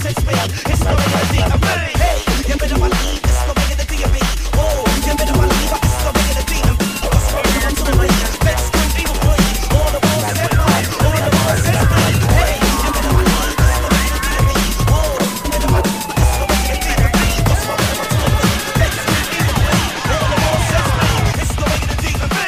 Shakespeare. It's the way of the DMV. Hey, you better believe it's the way of the DMV. Oh, you better believe it's the way of the DMV. Let's go to the way. Let's go to the way. All the balls set high. All the balls set high. Hey, you better believe it's the way of the DMV. Oh, you better believe it's the way of the DMV. Let's go to the way. Let's go to the way. All the balls set high. It's the way of the DMV.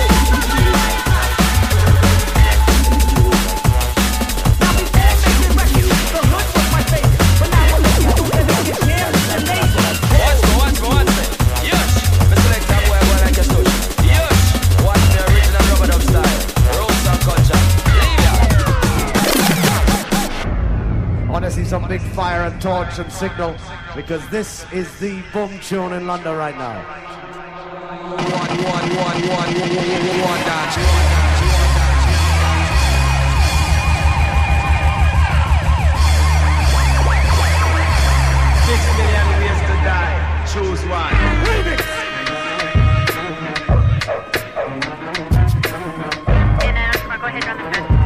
Some big fire and torch and signal, because this is the boom tune in London right now. One dance. 6 million ways to die. Choose one. Remix. Go ahead, run the bed.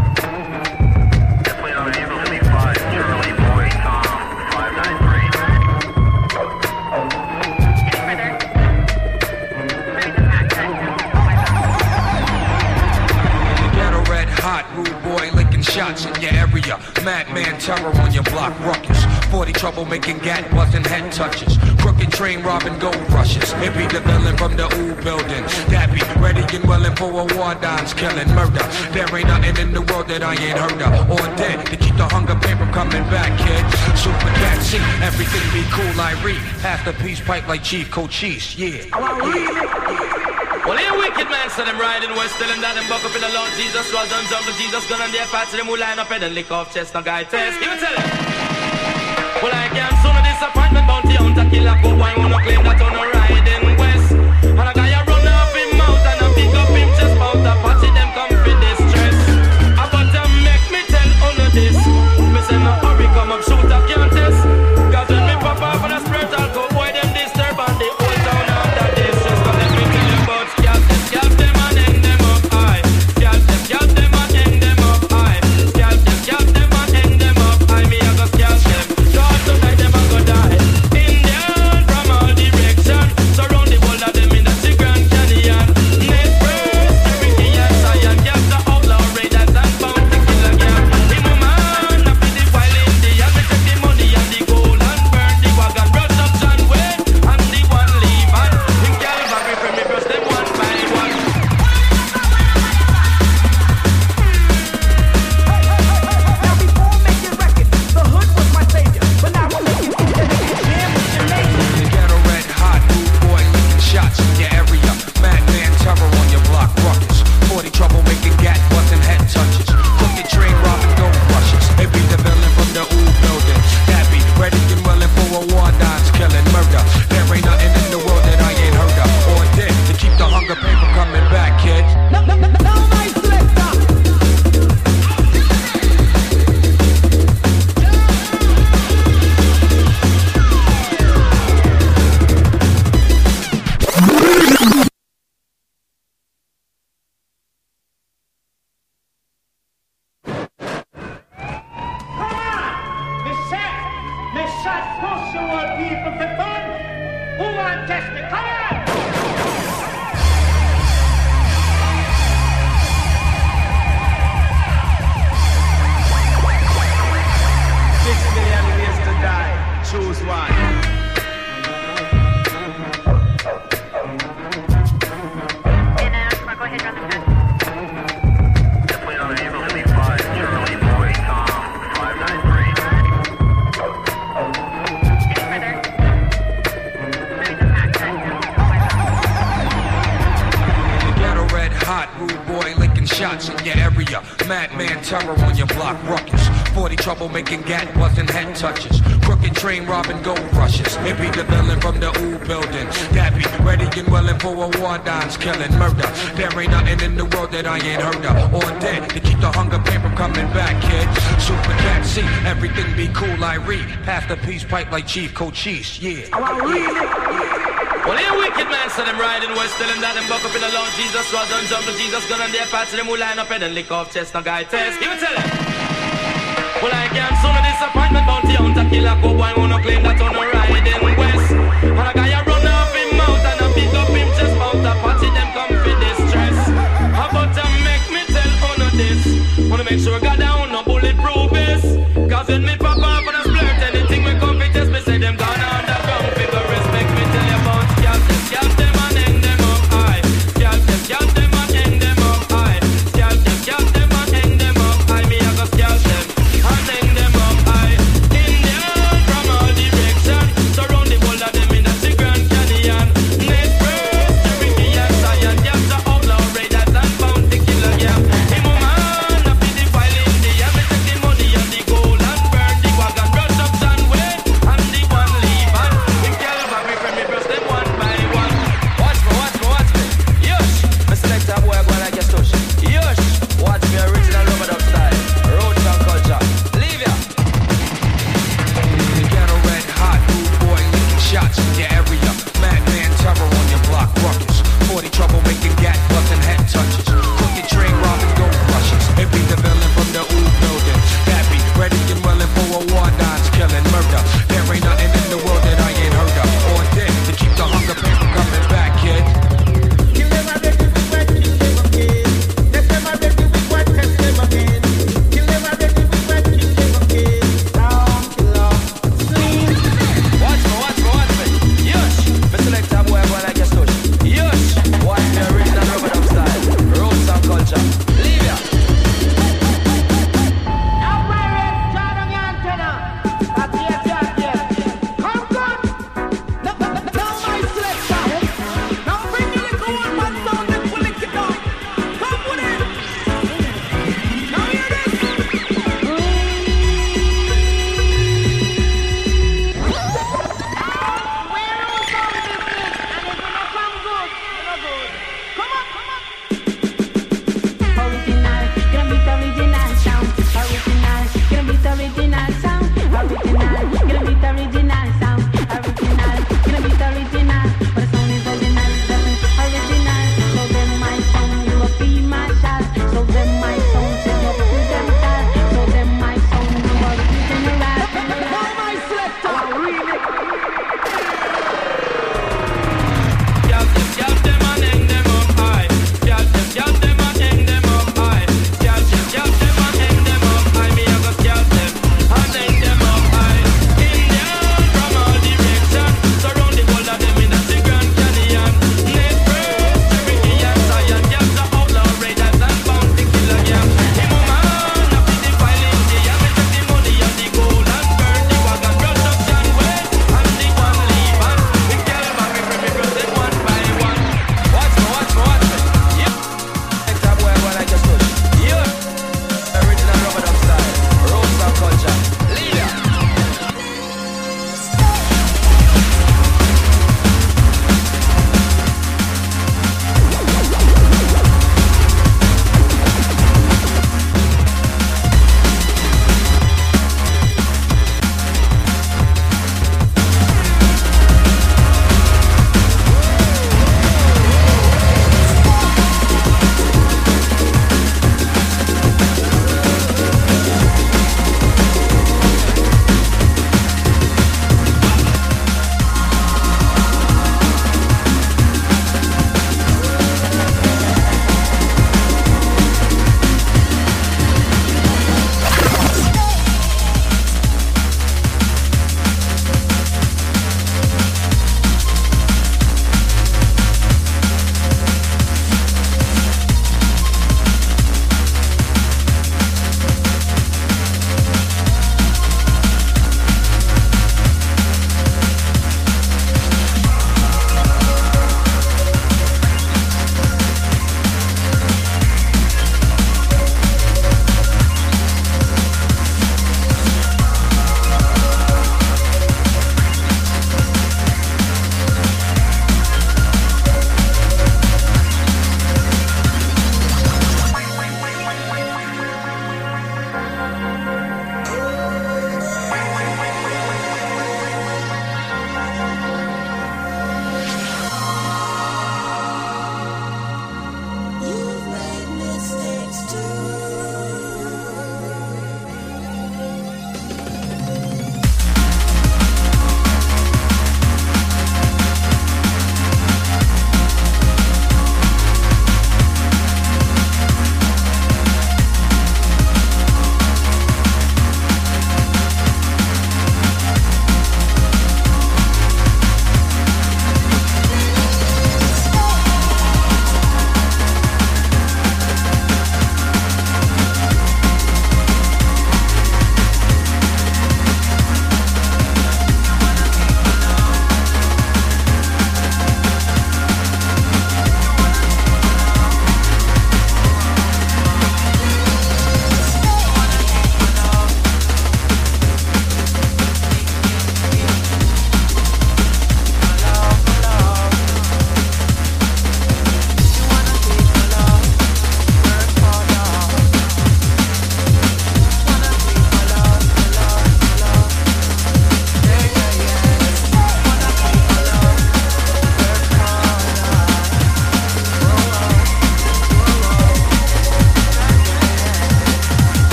Shots in your area, madman terror on your block, ruckus. 40 troublemaking gat busting head touches. Crooked train robbing gold rushes. It be the villain from the old building. That be ready and willing for a war dance, killing murder. There ain't nothing in the world that I ain't heard of or dead to keep the hunger pain from coming back, kid. Super cat see, everything be cool, I read. Half the peace pipe like Chief Cochise, yeah. Well, here wicked man, so them riding west, telling that them buck up in the Lord Jesus was done jump to Jesus gun on their parts, them who line up and then lick off chest, no guy test. Give me tell him. Well, I can't soon a disappointment, bounty hunter, killer, go wine, wanna claim that on a riding west. And a guy a run up him mouth and a pick up him chest, bout a party, them come for distress. About to make me tell on this. Me say no hurry, come up, shoot, I can't test. Cause when me pop off on a spirit, I'll go, boy, them disturb and the whole town after this. Just cause let me tell you about scalp them and hang them up high. Scalp them and hang them up high. Scalp them and hang them up high. Me a go scalp them. Short tonight them a go die. Indian from all direction. Surround the world of them in the Grand Canyon. Net first, everything yes I am. Yes the outlaw raiders and bounty killer gang. Him a man up in the wild Indian. We take the money and the gold and burn the wagon. Brush up John Wayne and the one leave and him Calvary from me brush them one by one. Now before making records, the hood was my savior, but now I'm making it to make it jam with your neighbor. You get a red hot rude boy licking shots in your area. Madman terror on your block, ruckus. 40 troublemaking gat busting head touches. Crooked train robbing gold rushes. It be the villain from the old building. That be ready and willing for a war dance, killing murder. There ain't nothing in the world that I ain't heard of or did to keep the hunger pain from coming back, kid. Now my selector. Me shot push you all people for fun. Who want test me? Come on! 6 million ways to die. Choose one. Go ahead, run the bed. Hot rude boy licking shots in your area. Madman terror on your block, ruckus. 40 troublemaking gat busting head touches. Crooked train robbing gold rushes. It be the villain from the old building. That be ready and willing for a war dance, killing murder. There ain't nothing in the world that I ain't heard of or dead to keep the hunger pain from coming back, kid. Super cat see, everything be cool, I read. Half the peace pipe like Chief Cochise, yeah. Well, here wicked man, so them riding west, telling that them buck up in the Lord Jesus was done jump to Jesus gun on their parts, them who line up and then lick off chest, no guy test. Give me tell him. Well, I cancel a disappointment bounty hunter killer